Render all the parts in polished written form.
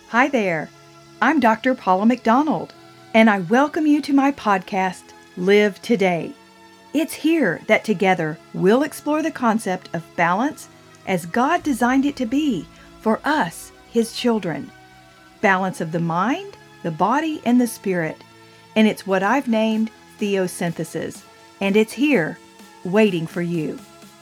Hi there. I'm Dr. Paula McDonald, and I welcome you to my podcast, Live Today. It's here that together we'll explore the concept of balance as God designed it to be for us, His children. Balance of the mind, the body, and the spirit. And it's what I've named Theosynthesis, and it's here waiting for you.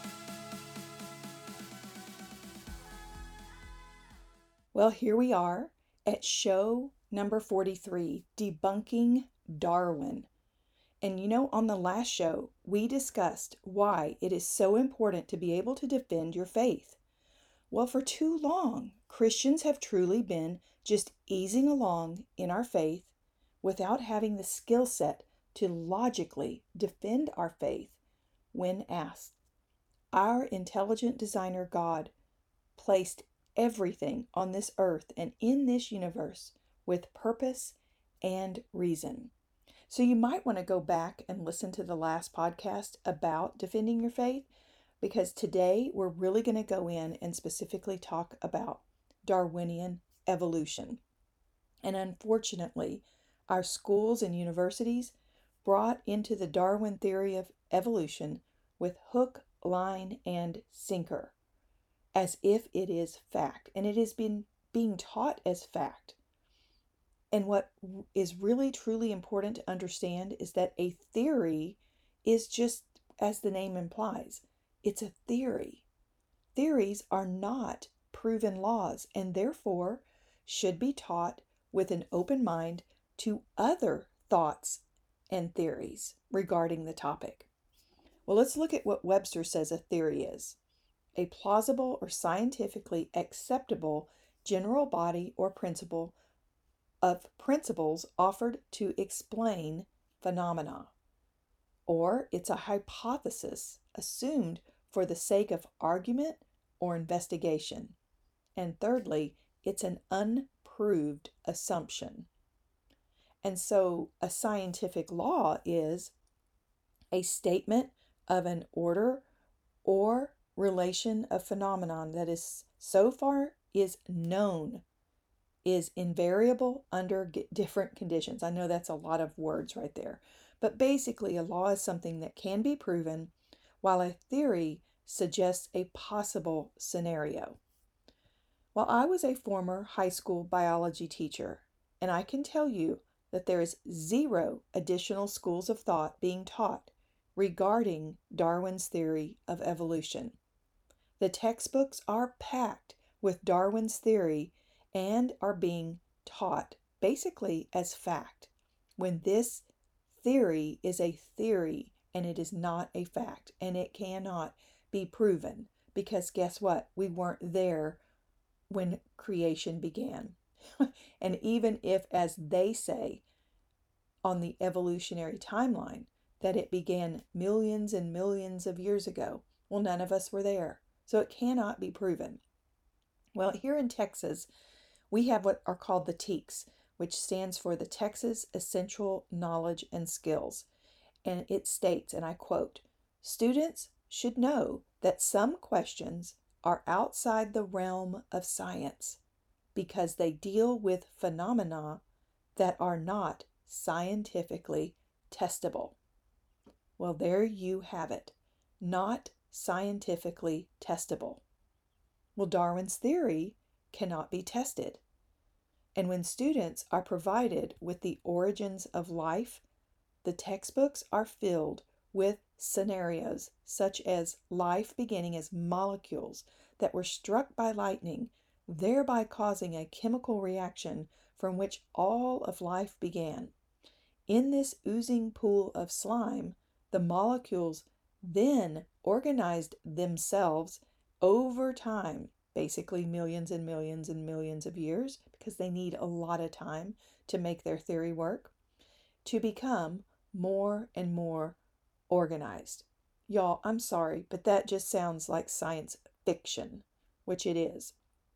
Well, here we are at show number 43, Debunking Darwin. And on the last show, we discussed why it is so important to be able to defend your faith. Well, for too long, Christians have truly been just easing along in our faith without having the skill set to logically defend our faith when asked. Our intelligent designer God placed everything on this earth and in this universe with purpose and reason. So you might want to go back and listen to the last podcast about defending your faith, because today we're really going to go in and specifically talk about Darwinian evolution. And unfortunately, our schools and universities brought into the Darwin theory of evolution with hook, line, and sinker, as if it is fact, and it has been being taught as fact. And what is really truly important to understand is that a theory is just as the name implies, it's a theory. Theories are not proven laws and therefore should be taught with an open mind to other thoughts and theories regarding the topic. Well, let's look at what Webster says a theory is: a plausible or scientifically acceptable general body or principle of principles offered to explain phenomena. Or it's a hypothesis assumed for the sake of argument or investigation. And thirdly, it's an unproved assumption. And so a scientific law is a statement of an order or relation of phenomenon that is so far is known, is invariable under different conditions. I know that's a lot of words right there, but basically a law is something that can be proven, while a theory suggests a possible scenario. Well, I was a former high school biology teacher, and I can tell you that there is 0 additional schools of thought being taught regarding Darwin's theory of evolution. The textbooks are packed with Darwin's theory and are being taught basically as fact, when this theory is a theory and it is not a fact, and it cannot be proven, because guess what? We weren't there when creation began. And even if, as they say on the evolutionary timeline, that it began millions and millions of years ago, well, none of us were there. So it cannot be proven. Well, here in Texas, we have what are called the TEKS, which stands for the Texas Essential Knowledge and Skills. And it states, and I quote, "Students should know that some questions are outside the realm of science because they deal with phenomena that are not scientifically testable." Well, there you have it. Not scientifically testable. Well, Darwin's theory cannot be tested. And when students are provided with the origins of life, the textbooks are filled with scenarios such as life beginning as molecules that were struck by lightning, thereby causing a chemical reaction from which all of life began. In this oozing pool of slime, the molecules then organized themselves over time, basically millions and millions and millions of years, because they need a lot of time to make their theory work, to become more and more organized. Y'all, I'm sorry, but that just sounds like science fiction, which it is.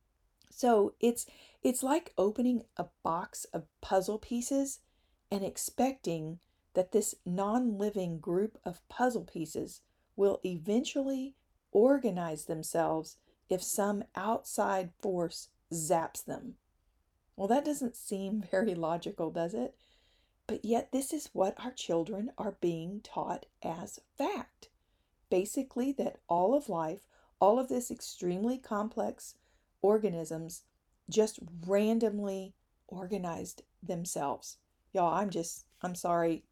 So it's like opening a box of puzzle pieces and expecting that this non-living group of puzzle pieces will eventually organize themselves if some outside force zaps them. Well, that doesn't seem very logical, does it? But yet, this is what our children are being taught as fact. Basically, that all of life, all of this extremely complex organisms just randomly organized themselves. Y'all, I'm sorry.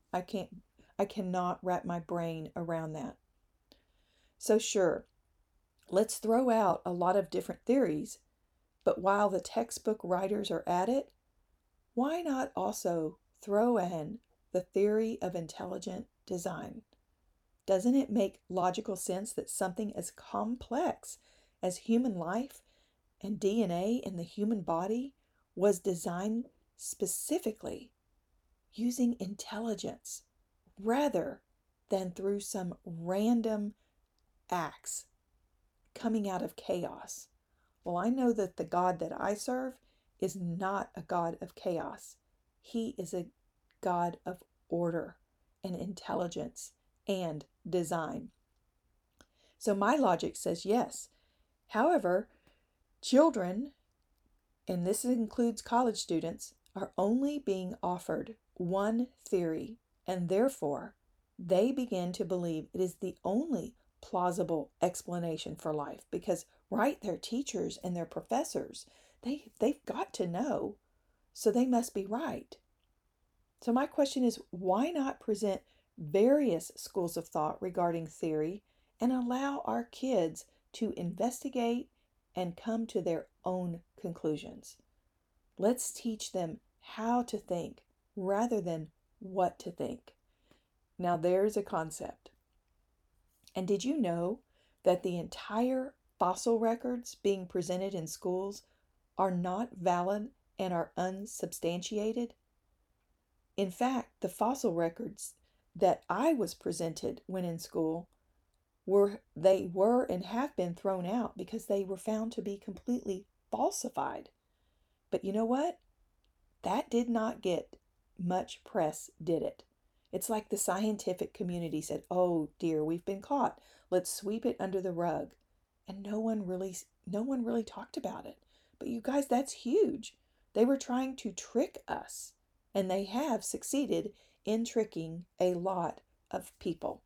I cannot wrap my brain around that. So, sure, let's throw out a lot of different theories, but while the textbook writers are at it, why not also throw in the theory of intelligent design? Doesn't it make logical sense that something as complex as human life and DNA in the human body was designed specifically using intelligence rather than through some random acts coming out of chaos? Well, I know that the God that I serve is not a God of chaos. He is a God of order and intelligence and design. So my logic says yes. However, children, and this includes college students, are only being offered one theory, and therefore they begin to believe it is the only plausible explanation for life because, right, their teachers and their professors, they've got to know, so they must be right. So my question is, why not present various schools of thought regarding theory and allow our kids to investigate and come to their own conclusions? Let's teach them how to think rather than what to think. Now, there's a concept. And did you know that the entire fossil records being presented in schools are not valid and are unsubstantiated? In fact, the fossil records that I was presented when in school were and have been thrown out because they were found to be completely falsified. But you know what? That did not get much press, did it? It's like the scientific community said, "Oh dear, we've been caught. Let's sweep it under the rug." And no one really talked about it. But you guys, that's huge. They were trying to trick us, and they have succeeded in tricking a lot of people.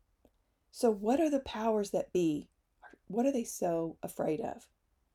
So what are the powers that be? What are they so afraid of?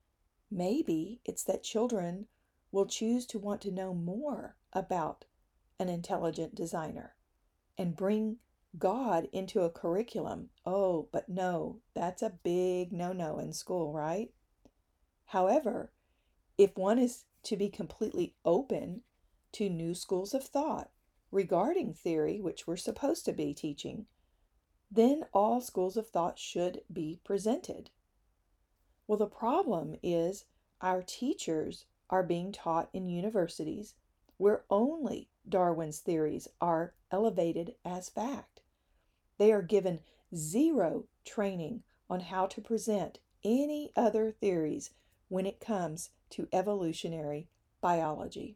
Maybe it's that children will choose to want to know more about an intelligent designer and bring God into a curriculum. Oh, but no, that's a big no-no in school, right? However, if one is to be completely open to new schools of thought regarding theory, which we're supposed to be teaching, then all schools of thought should be presented. Well, the problem is our teachers are being taught in universities where only Darwin's theories are elevated as fact. They are given zero training on how to present any other theories when it comes to evolutionary biology.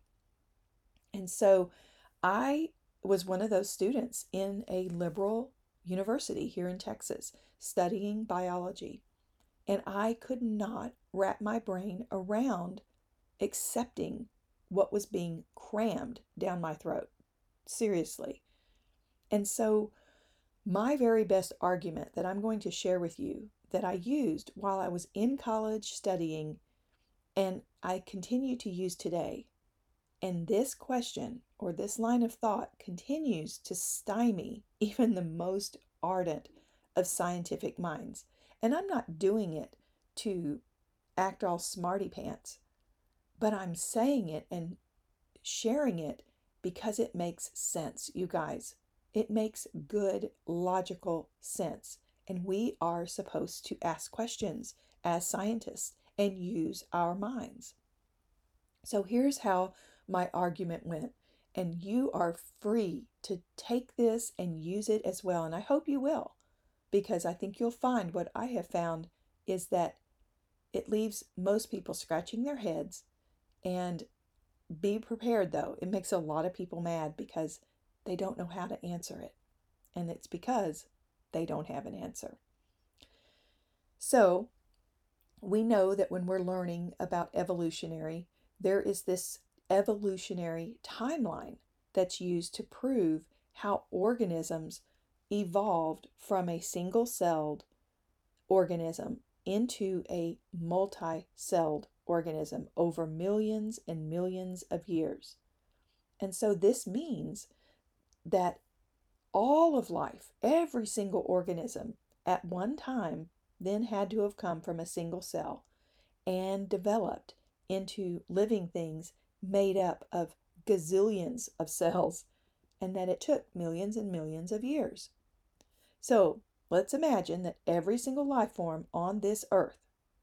And so I was one of those students in a liberal university here in Texas studying biology. And I could not wrap my brain around accepting what was being crammed down my throat. Seriously. And so, my very best argument that I'm going to share with you that I used while I was in college studying and I continue to use today, and this question or this line of thought continues to stymie even the most ardent of scientific minds. And I'm not doing it to act all smarty pants, but I'm saying it and sharing it because it makes sense, you guys. It makes good, logical sense. And we are supposed to ask questions as scientists and use our minds. So here's how my argument went. And you are free to take this and use it as well. And I hope you will, because I think you'll find what I have found is that it leaves most people scratching their heads. And be prepared, though. It makes a lot of people mad because they don't know how to answer it. And it's because they don't have an answer. So we know that when we're learning about evolutionary, there is this evolutionary timeline that's used to prove how organisms evolved from a single-celled organism into a multi-celled organism over millions and millions of years. And so this means that all of life, every single organism at one time, then had to have come from a single cell and developed into living things made up of gazillions of cells, and that it took millions and millions of years. So let's imagine that every single life form on this earth,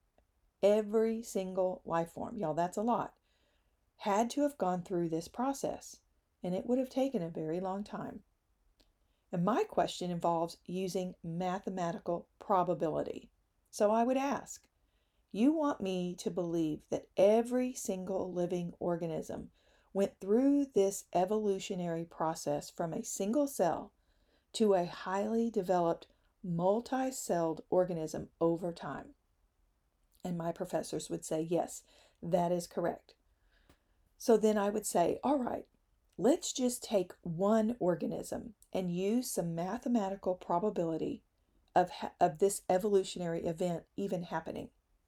every single life form, y'all, that's a lot, had to have gone through this process, and it would have taken a very long time. And my question involves using mathematical probability. So I would ask, you want me to believe that every single living organism went through this evolutionary process from a single cell to a highly developed multi-celled organism over time? And my professors would say, yes, that is correct. So then I would say, all right, let's just take one organism and use some mathematical probability of this evolutionary event even happening.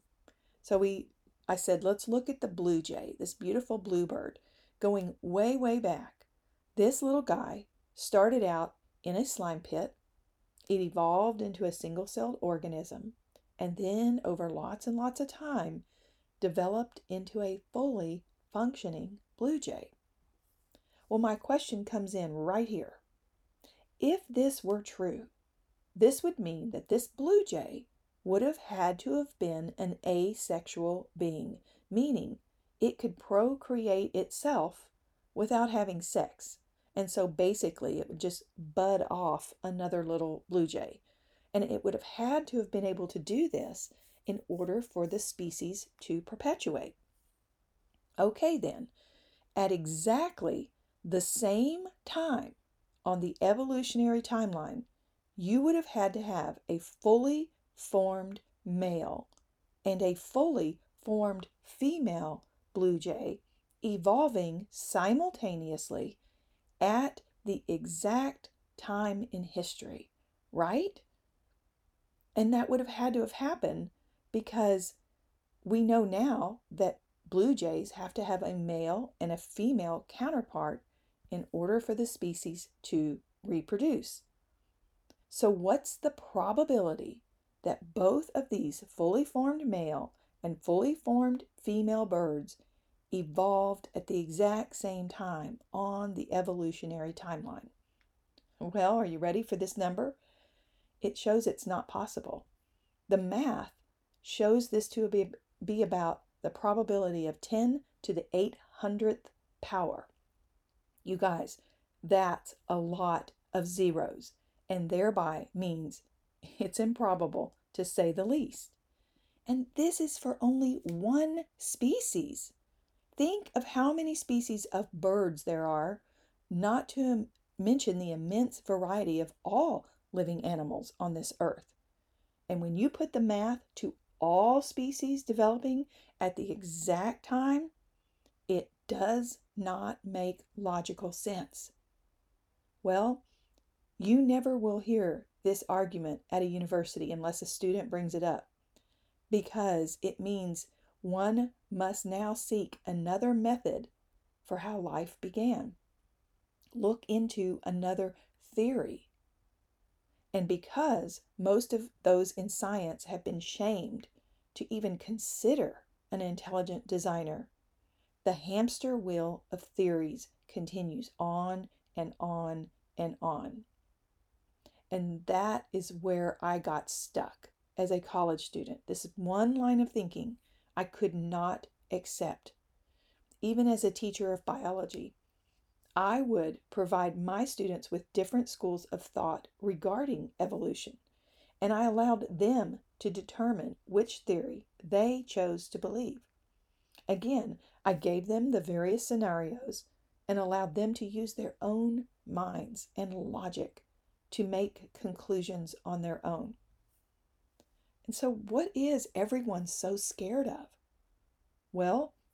So I said, let's look at the blue jay, this beautiful bluebird, going way, way back. This little guy started out in a slime pit. It evolved into a single-celled organism, and then over lots and lots of time, developed into a fully functioning blue jay. Well, my question comes in right here. If this were true, this would mean that this blue jay would have had to have been an asexual being, meaning it could procreate itself without having sex. And so basically it would just bud off another little blue jay. And it would have had to have been able to do this in order for the species to perpetuate. Okay, then, at exactly the same time on the evolutionary timeline, you would have had to have a fully formed male and a fully formed female blue jay evolving simultaneously at the exact time in history, right? And that would have had to have happened because we know now that blue jays have to have a male and a female counterpart in order for the species to reproduce. So what's the probability that both of these fully formed male and fully formed female birds evolved at the exact same time on the evolutionary timeline? Well, are you ready for this number? It shows it's not possible. The math shows this to be about the probability of 10 to the 800th power. You guys, that's a lot of zeros, and thereby means it's improbable, to say the least. And this is for only one species. Think of how many species of birds there are, not to mention the immense variety of all living animals on this earth. And when you put the math to all species developing at the exact time, it does not make logical sense. Well, you never will hear this argument at a university unless a student brings it up, because it means one must now seek another method for how life began. Look into another theory. And because most of those in science have been shamed to even consider an intelligent designer, the hamster wheel of theories continues on and on and on. And that is where I got stuck as a college student. This one line of thinking I could not accept. Even as a teacher of biology, I would provide my students with different schools of thought regarding evolution, and I allowed them to determine which theory they chose to believe. Again, I gave them the various scenarios and allowed them to use their own minds and logic to make conclusions on their own. And so, what is everyone so scared of? Well,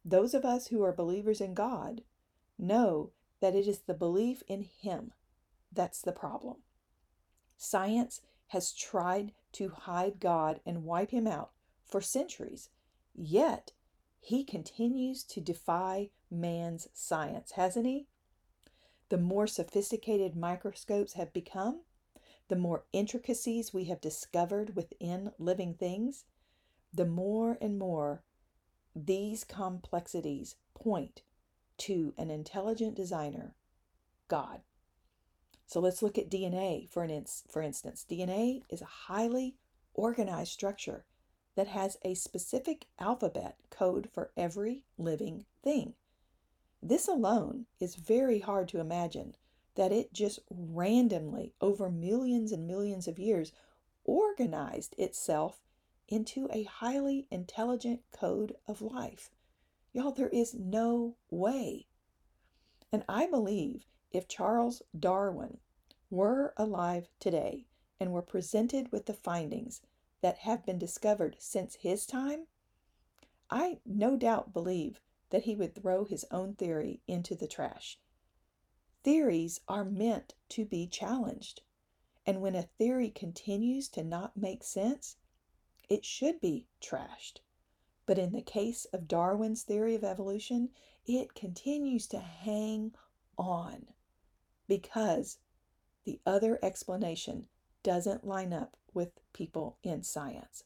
Those of us who are believers in God know that it is the belief in Him that's the problem. Science has tried to hide God and wipe Him out for centuries, yet He continues to defy man's science, hasn't He? The more sophisticated microscopes have become, the more intricacies we have discovered within living things, the more and more these complexities point to an intelligent designer, God. So let's look at DNA for instance. DNA is a highly organized structure that has a specific alphabet code for every living thing. This alone is very hard to imagine that it just randomly, over millions and millions of years, organized itself into a highly intelligent code of life. Y'all, there is no way. And I believe if Charles Darwin were alive today and were presented with the findings that have been discovered since his time, I no doubt believe that he would throw his own theory into the trash. Theories are meant to be challenged. And when a theory continues to not make sense, it should be trashed. But in the case of Darwin's theory of evolution, it continues to hang on because the other explanation doesn't line up with people in science.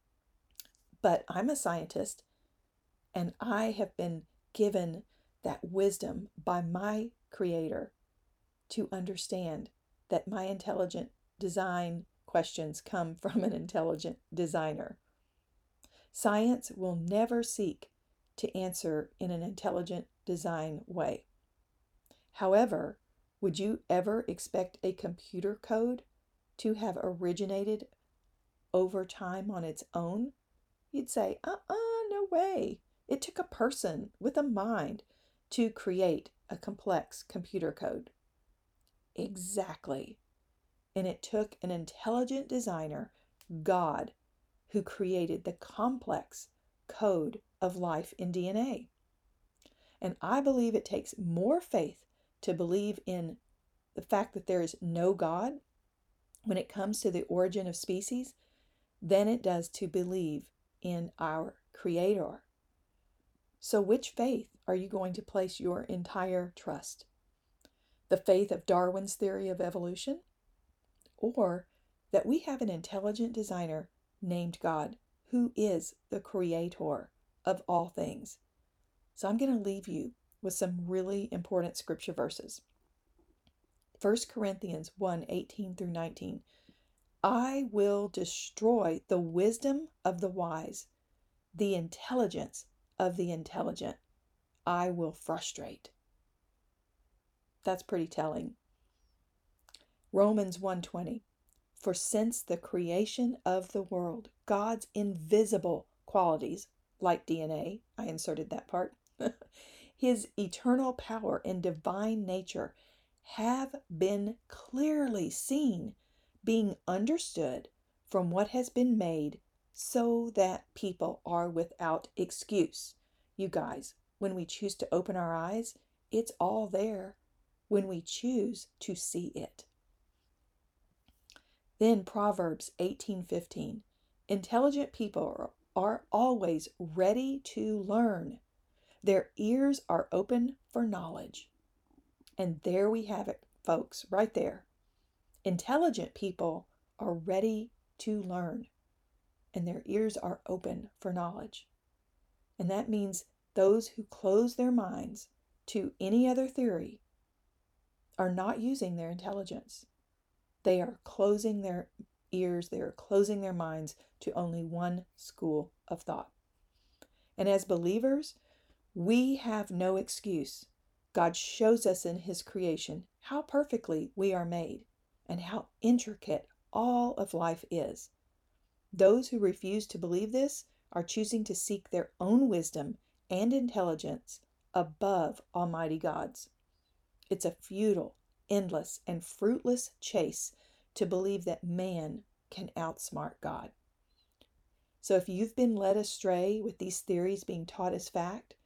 But I'm a scientist, and I have been given that wisdom by my Creator to understand that my intelligent design questions come from an intelligent designer. Science will never seek to answer in an intelligent design way. However, would you ever expect a computer code to have originated over time on its own? You'd say, no way. It took a person with a mind to create a complex computer code. Exactly. And it took an intelligent designer, God, who created the complex code of life in DNA. And I believe it takes more faith to believe in the fact that there is no God when it comes to the origin of species than it does to believe in our Creator. So which faith are you going to place your entire trust? The faith of Darwin's theory of evolution? Or that we have an intelligent designer named God who is the creator of all things? So I'm going to leave you with some really important scripture verses. 1 Corinthians 1:18-19. I will destroy the wisdom of the wise, the intelligence of the intelligent I will frustrate. That's pretty telling. Romans 1:20. For since the creation of the world, God's invisible qualities, like DNA, I inserted that part, His eternal power and divine nature have been clearly seen, being understood from what has been made, so that people are without excuse. You guys, when we choose to open our eyes, it's all there when we choose to see it. Then Proverbs 18:15. Intelligent people are always ready to learn. Their ears are open for knowledge. And there we have it, folks, right there. Intelligent people are ready to learn, and their ears are open for knowledge. And that means those who close their minds to any other theory are not using their intelligence. They are closing their ears, they are closing their minds to only one school of thought. And as believers, we have no excuse. God shows us in His creation how perfectly we are made and how intricate all of life is. Those who refuse to believe this are choosing to seek their own wisdom and intelligence above Almighty God's. It's a futile, endless, and fruitless chase to believe that man can outsmart God. So if you've been led astray with these theories being taught as fact,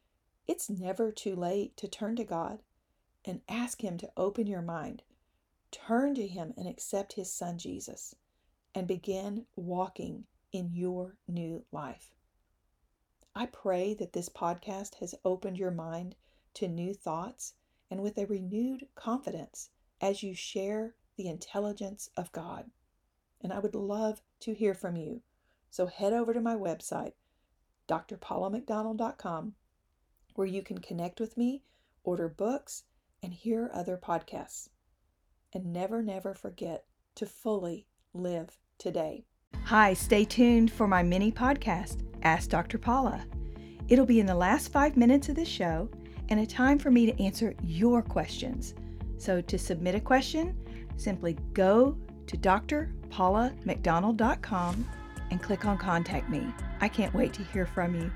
It's never too late to turn to God and ask Him to open your mind. Turn to Him and accept His Son Jesus and begin walking in your new life. I pray that this podcast has opened your mind to new thoughts and with a renewed confidence as you share the intelligence of God. And I would love to hear from you. So head over to my website, drpaulamcdonald.com, where you can connect with me, order books, and hear other podcasts. And never, never forget to fully live today. Hi, stay tuned for my mini podcast, Ask Dr. Paula. It'll be in the last 5 minutes of the show and a time for me to answer your questions. So to submit a question, simply go to drpaulamcdonald.com and click on Contact Me. I can't wait to hear from you.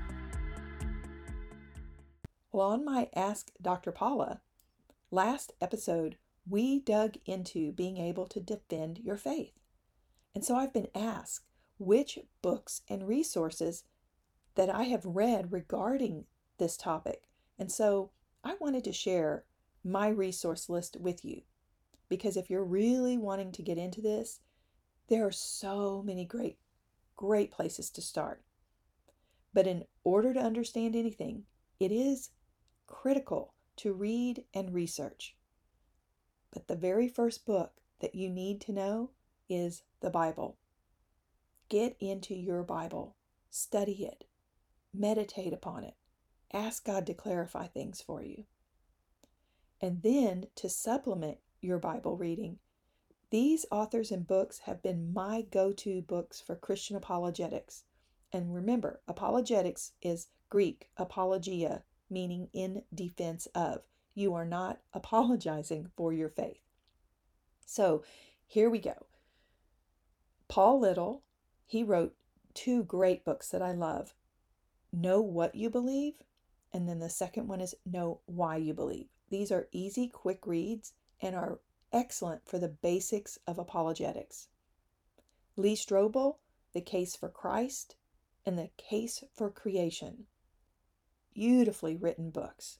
Well, on my Ask Dr. Paula, last episode, we dug into being able to defend your faith. And so I've been asked which books and resources that I have read regarding this topic. And so I wanted to share my resource list with you, because if you're really wanting to get into this, there are so many great places to start. But in order to understand anything, it is critical to read and research. But the very first book that you need to know is the Bible. Get into your Bible, study it, meditate upon it, ask God to clarify things for you. And then to supplement your Bible reading, these authors and books have been my go-to books for Christian apologetics. And remember, apologetics is Greek, apologia, meaning in defense of. You are not apologizing for your faith. So here we go. Paul Little, he wrote 2 great books that I love. Know What You Believe, and then the second one is Know Why You Believe. These are easy, quick reads and are excellent for the basics of apologetics. Lee Strobel, The Case for Christ and The Case for Creation. Beautifully written books.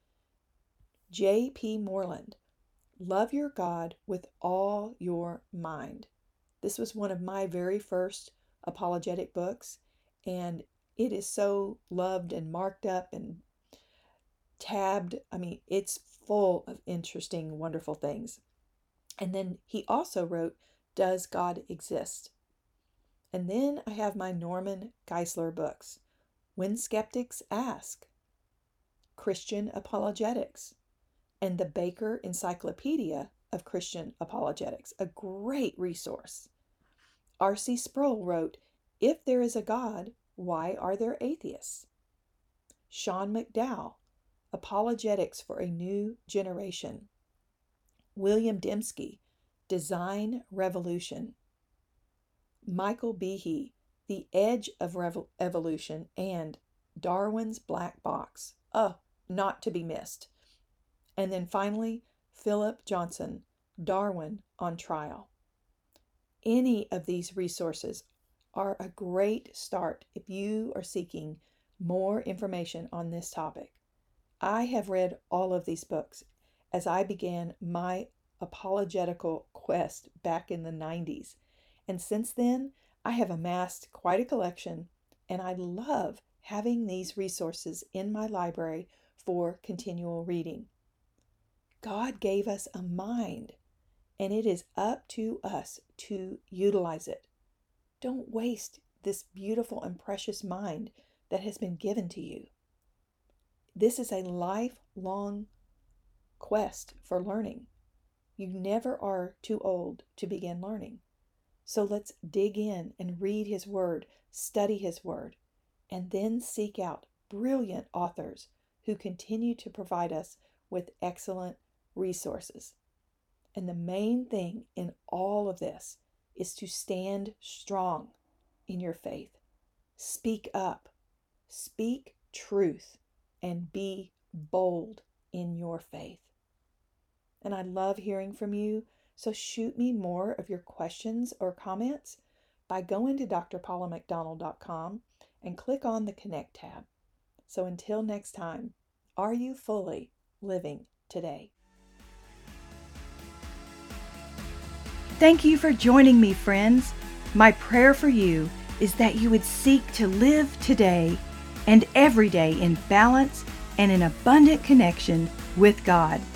J.P. Moreland, Love Your God with All Your Mind. This was one of my very first apologetic books, and it is so loved and marked up and tabbed. I mean, it's full of interesting, wonderful things. And then he also wrote, Does God Exist? And then I have my Norman Geisler books, When Skeptics Ask, Christian Apologetics, and the Baker Encyclopedia of Christian Apologetics, a great resource. R.C. Sproul wrote, If There Is a God, Why Are There Atheists? Sean McDowell, Apologetics for a New Generation. William Dembski, Design Revolution. Michael Behe, The Edge of Evolution, and Darwin's Black Box. Oh, not to be missed. And then finally, Philip Johnson, Darwin on Trial. Any of these resources are a great start if you are seeking more information on this topic. I have read all of these books as I began my apologetical quest back in the 90s. And since then, I have amassed quite a collection, and I love having these resources in my library for continual reading. God gave us a mind, and it is up to us to utilize it. Don't waste this beautiful and precious mind that has been given to you. This is a lifelong quest for learning. You never are too old to begin learning. So let's dig in and read His Word, study His Word, and then seek out brilliant authors who continue to provide us with excellent resources. And the main thing in all of this is to stand strong in your faith. Speak up, speak truth, and be bold in your faith. And I love hearing from you, so shoot me more of your questions or comments by going to drpaulamcdonald.com and click on the Connect tab. So until next time, Are you fully living today? Thank you for joining me, friends. My prayer for you is that you would seek to live today and every day in balance and in abundant connection with God.